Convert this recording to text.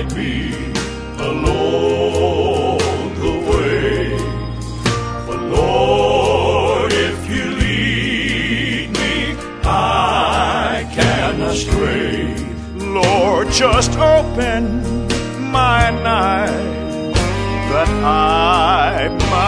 might be along the way. But Lord, if you lead me, I cannot stray. Lord, just open mine eyes that I might